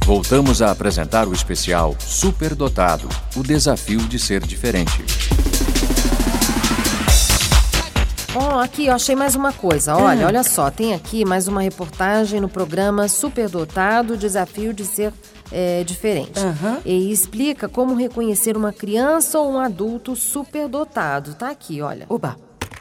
Voltamos a apresentar o especial Superdotado, o desafio de ser diferente. Aqui, achei mais uma coisa. Olha só, tem aqui mais uma reportagem no programa Superdotado, o desafio de ser diferente. E explica como reconhecer uma criança ou um adulto superdotado. Tá aqui, olha. Oba!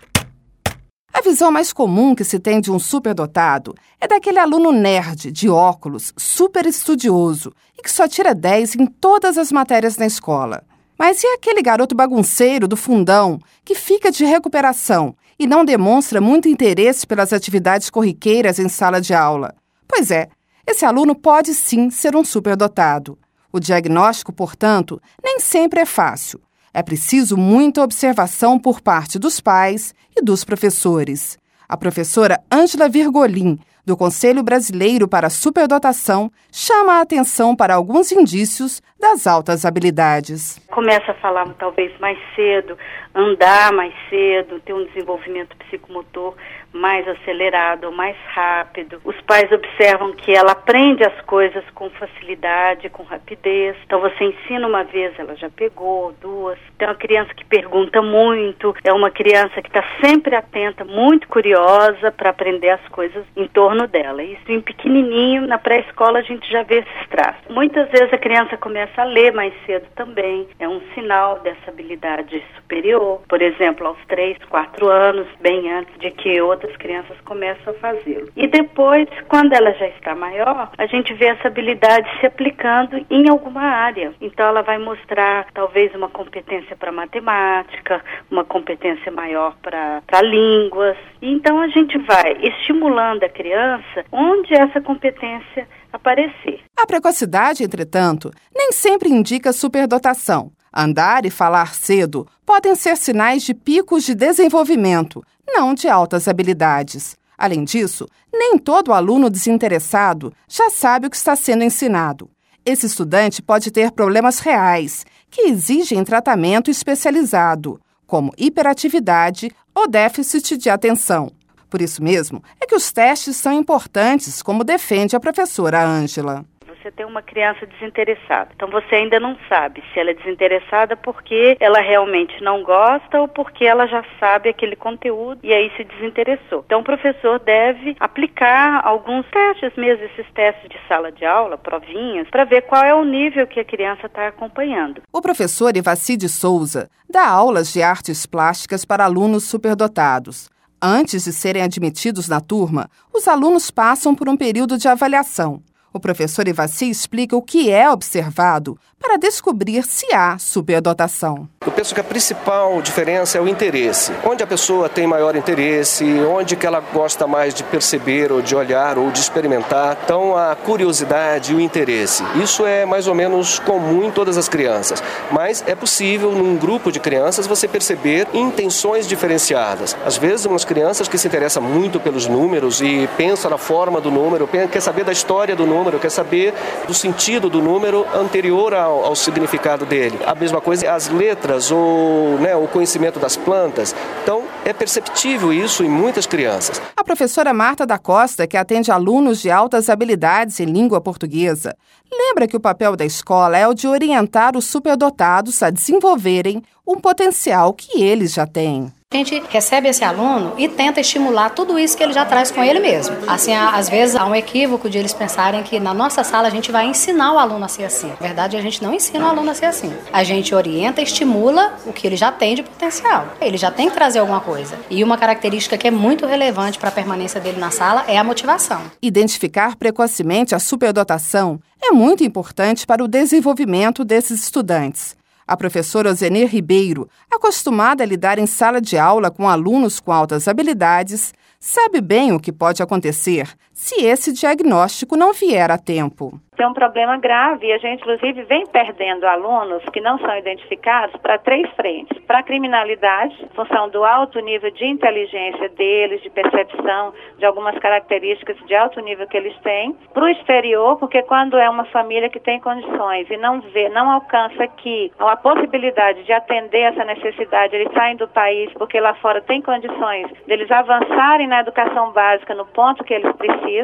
A visão mais comum que se tem de um superdotado é daquele aluno nerd, de óculos, super estudioso e que só tira 10 em todas as matérias na escola. Mas e aquele garoto bagunceiro do fundão que fica de recuperação e não demonstra muito interesse pelas atividades corriqueiras em sala de aula? Pois é, esse aluno pode sim ser um superdotado. O diagnóstico, portanto, nem sempre é fácil. É preciso muita observação por parte dos pais e dos professores. A professora Ângela Virgolin, do Conselho Brasileiro para a Superdotação, chama a atenção para alguns indícios das altas habilidades. Começa a falar talvez mais cedo, andar mais cedo, ter um desenvolvimento psicomotor mais acelerado, mais rápido. Os pais observam que ela aprende as coisas com facilidade, com rapidez. Então você ensina uma vez, ela já pegou, duas. Então é uma criança que pergunta muito, é uma criança que está sempre atenta, muito curiosa para aprender as coisas em torno dela. Isso em pequenininho, na pré-escola a gente já vê esses traços. Muitas vezes a criança começa a ler mais cedo também, é um sinal dessa habilidade superior. Por exemplo, aos 3, 4 anos, bem antes de que outras crianças começam a fazê-lo. E depois, quando ela já está maior, a gente vê essa habilidade se aplicando em alguma área. Então ela vai mostrar talvez uma competência para matemática, uma competência maior para línguas. E então a gente vai estimulando a criança onde essa competência aparecer. A precocidade, entretanto, nem sempre indica superdotação. Andar e falar cedo podem ser sinais de picos de desenvolvimento, não de altas habilidades. Além disso, nem todo aluno desinteressado já sabe o que está sendo ensinado. Esse estudante pode ter problemas reais, que exigem tratamento especializado, como hiperatividade ou déficit de atenção. Por isso mesmo, é que os testes são importantes, como defende a professora Ângela. Você tem uma criança desinteressada. Então você ainda não sabe se ela é desinteressada porque ela realmente não gosta ou porque ela já sabe aquele conteúdo e aí se desinteressou. Então o professor deve aplicar alguns testes mesmo, esses testes de sala de aula, provinhas, para ver qual é o nível que a criança está acompanhando. O professor Ivaci de Souza dá aulas de artes plásticas para alunos superdotados. Antes de serem admitidos na turma, os alunos passam por um período de avaliação. O professor Ivaci explica o que é observado para descobrir se há superdotação. Eu penso que a principal diferença é o interesse. Onde a pessoa tem maior interesse, onde que ela gosta mais de perceber ou de olhar ou de experimentar. Então a curiosidade e o interesse. Isso é mais ou menos comum em todas as crianças. Mas é possível num grupo de crianças você perceber intenções diferenciadas. Às vezes umas crianças que se interessam muito pelos números e pensam na forma do número, quer saber da história do número, quer saber do sentido do número anterior ao significado dele. A mesma coisa as letras ou o conhecimento das plantas. Então, é perceptível isso em muitas crianças. A professora Marta da Costa, que atende alunos de altas habilidades em língua portuguesa, lembra que o papel da escola é o de orientar os superdotados a desenvolverem um potencial que eles já têm. A gente recebe esse aluno e tenta estimular tudo isso que ele já traz com ele mesmo. Assim, às vezes há um equívoco de eles pensarem que na nossa sala a gente vai ensinar o aluno a ser assim. Na verdade, a gente não ensina o aluno a ser assim. A gente orienta e estimula o que ele já tem de potencial. Ele já tem que trazer alguma coisa. E uma característica que é muito relevante para a permanência dele na sala é a motivação. Identificar precocemente a superdotação é muito importante para o desenvolvimento desses estudantes. A professora Ozenir Ribeiro, acostumada a lidar em sala de aula com alunos com altas habilidades, sabe bem o que pode acontecer se esse diagnóstico não vier a tempo. É um problema grave e a gente, inclusive, vem perdendo alunos que não são identificados para 3 frentes. Para a criminalidade, em função do alto nível de inteligência deles, de percepção, de algumas características de alto nível que eles têm. Para o exterior, porque quando é uma família que tem condições e não alcança aqui a possibilidade de atender essa necessidade, eles saem do país porque lá fora tem condições deles avançarem na educação básica no ponto que eles precisam.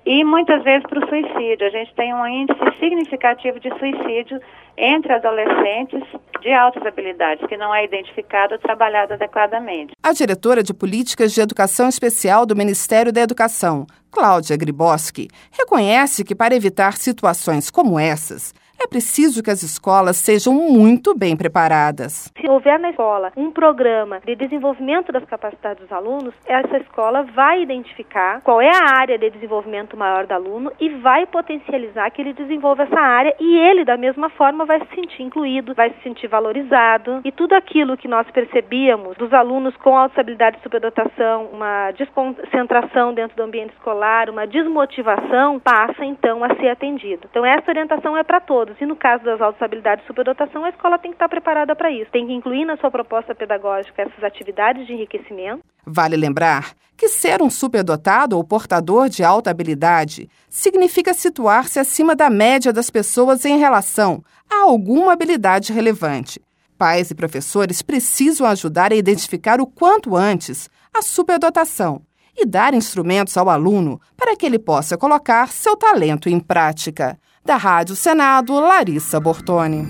e muitas vezes para o suicídio. A gente tem um índice significativo de suicídio entre adolescentes de altas habilidades, que não é identificado ou trabalhado adequadamente. A diretora de Políticas de Educação Especial do Ministério da Educação, Cláudia Griboski, reconhece que para evitar situações como essas, é preciso que as escolas sejam muito bem preparadas. Se houver na escola um programa de desenvolvimento das capacidades dos alunos, essa escola vai identificar qual é a área de desenvolvimento maior do aluno e vai potencializar que ele desenvolva essa área, e ele, da mesma forma, vai se sentir incluído, vai se sentir valorizado, e tudo aquilo que nós percebíamos dos alunos com altas habilidades de superdotação, uma desconcentração dentro do ambiente escolar, uma desmotivação, passa então a ser atendido. Então essa orientação é para todos. E no caso das altas habilidades de superdotação, a escola tem que estar preparada para isso. Tem que incluir na sua proposta pedagógica essas atividades de enriquecimento. Vale lembrar que ser um superdotado ou portador de alta habilidade significa situar-se acima da média das pessoas em relação a alguma habilidade relevante. Pais e professores precisam ajudar a identificar o quanto antes a superdotação e dar instrumentos ao aluno para que ele possa colocar seu talento em prática. Da Rádio Senado, Larissa Bortoni.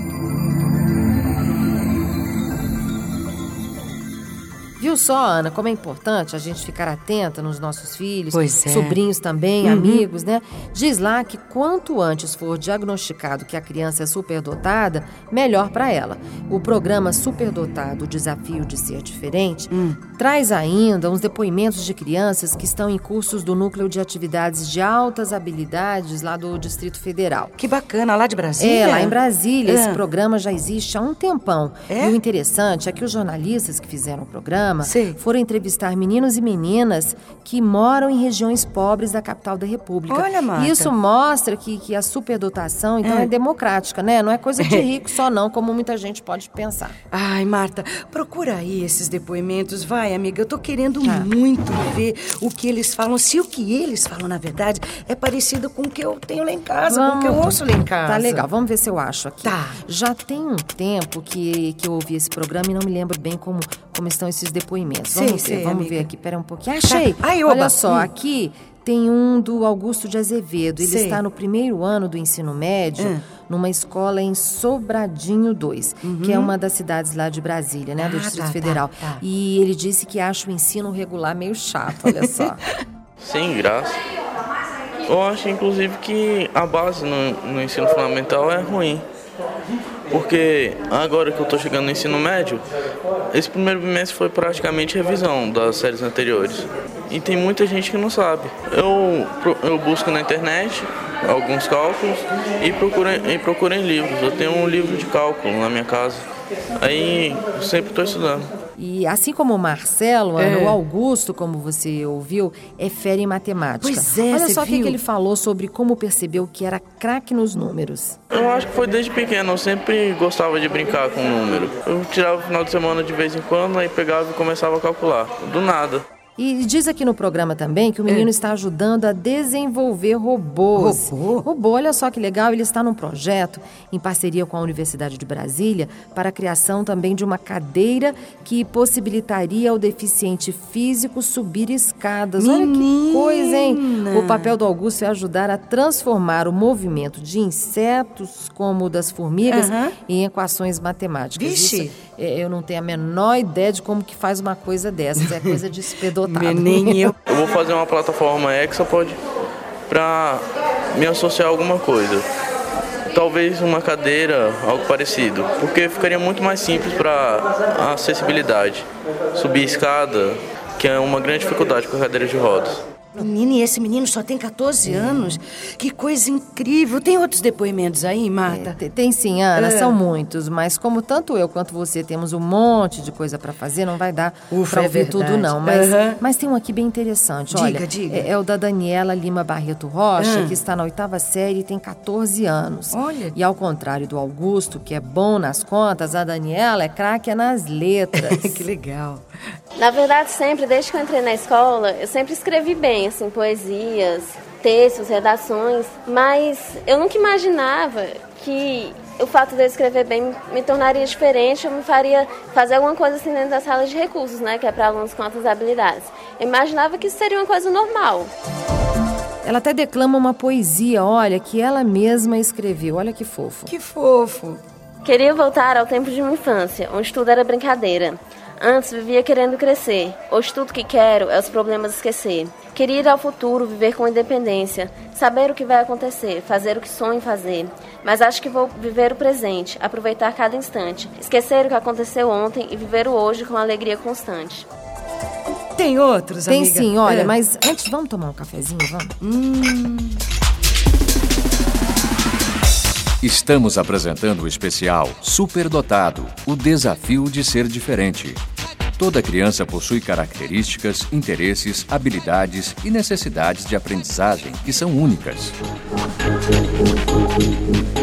Viu só, Ana, como é importante a gente ficar atenta nos nossos filhos, pois é. Sobrinhos também, amigos, né? Diz lá que quanto antes for diagnosticado que a criança é superdotada, melhor para ela. O programa Superdotado, o Desafio de Ser Diferente, traz ainda uns depoimentos de crianças que estão em cursos do Núcleo de Atividades de Altas Habilidades lá do Distrito Federal. Que bacana, lá de Brasília? Lá em Brasília. Esse programa já existe há um tempão. É? E o interessante é que os jornalistas que fizeram o programa Sim. foram entrevistar meninos e meninas que moram em regiões pobres da capital da República. Olha, Marta. E isso mostra que a superdotação, então, é democrática, né? Não é coisa de rico só não, como muita gente pode pensar. Ai, Marta, procura aí esses depoimentos. Vai, amiga, eu tô querendo muito ver o que eles falam. Se o que eles falam, na verdade, é parecido com o que eu tenho lá em casa, com o que eu ouço lá em casa. Tá legal, vamos ver se eu acho aqui. Tá. Já tem um tempo que eu ouvi esse programa e não me lembro bem como estão esses depoimentos. Vamos ver aqui, pera um pouquinho. Achei! Ai, oba. Olha só, aqui tem um do Augusto de Azevedo. Ele está no primeiro ano do ensino médio, numa escola em Sobradinho 2, que é uma das cidades lá de Brasília, né, do Distrito Federal. E ele disse que acha o ensino regular meio chato, olha só. Sem graça. Eu acho, inclusive, que a base no ensino fundamental é ruim. Porque agora que eu estou chegando no ensino médio, esse primeiro bimestre foi praticamente revisão das séries anteriores. E tem muita gente que não sabe. Eu busco na internet alguns cálculos e procuro em livros. Eu tenho um livro de cálculo na minha casa. Aí eu sempre estou estudando. E assim como o Marcelo, Ana, o Augusto, como você ouviu, é fera em matemática. Pois é, olha só o que viu? ele falou sobre como percebeu que era craque nos números. Eu acho que foi desde pequeno, eu sempre gostava de brincar com o número. Eu tirava o final de semana de vez em quando, aí pegava e começava a calcular, do nada. E diz aqui no programa também que o menino está ajudando a desenvolver robôs. Robô, olha só que legal, ele está num projeto em parceria com a Universidade de Brasília para a criação também de uma cadeira que possibilitaria ao deficiente físico subir escadas. Olha que coisa, hein? O papel do Augusto é ajudar a transformar o movimento de insetos, como o das formigas, em equações matemáticas. Vixe! Isso, eu não tenho a menor ideia de como que faz uma coisa dessas. É coisa de superdotado. Nem eu. Eu vou fazer uma plataforma Hexapod para me associar a alguma coisa. Talvez uma cadeira, algo parecido. Porque ficaria muito mais simples para acessibilidade. Subir escada, que é uma grande dificuldade com a cadeira de rodas. Menina, e esse menino só tem 14 anos. Que coisa incrível. Tem outros depoimentos aí, Marta? Tem sim, Ana, são muitos. Mas como tanto eu quanto você temos um monte de coisa pra fazer, não vai dar pra ouvir tudo, não. Mas tem um aqui bem interessante. Olha, diga. É o da Daniela Lima Barreto Rocha, que está na 8ª série e tem 14 anos. Olha. E ao contrário do Augusto, que é bom nas contas, a Daniela é craque nas letras. Que legal. Na verdade, sempre, desde que eu entrei na escola, eu sempre escrevi bem, assim, poesias, textos, redações, mas eu nunca imaginava que o fato de eu escrever bem me tornaria diferente, eu me faria fazer alguma coisa assim dentro da sala de recursos, né, que é para alunos com altas habilidades. Eu imaginava que isso seria uma coisa normal. Ela até declama uma poesia, olha, que ela mesma escreveu. Olha que fofo. Que fofo. Queria voltar ao tempo de minha infância, onde tudo era brincadeira. Antes vivia querendo crescer. Hoje tudo que quero é os problemas esquecer. Queria ir ao futuro, viver com independência, saber o que vai acontecer, fazer o que sonho em fazer. Mas acho que vou viver o presente, aproveitar cada instante, esquecer o que aconteceu ontem e viver o hoje com alegria constante. Tem outros, amiga? Tem sim, olha, mas antes vamos tomar um cafezinho, vamos? Estamos apresentando o especial Superdotado, o desafio de ser diferente. Toda criança possui características, interesses, habilidades e necessidades de aprendizagem que são únicas.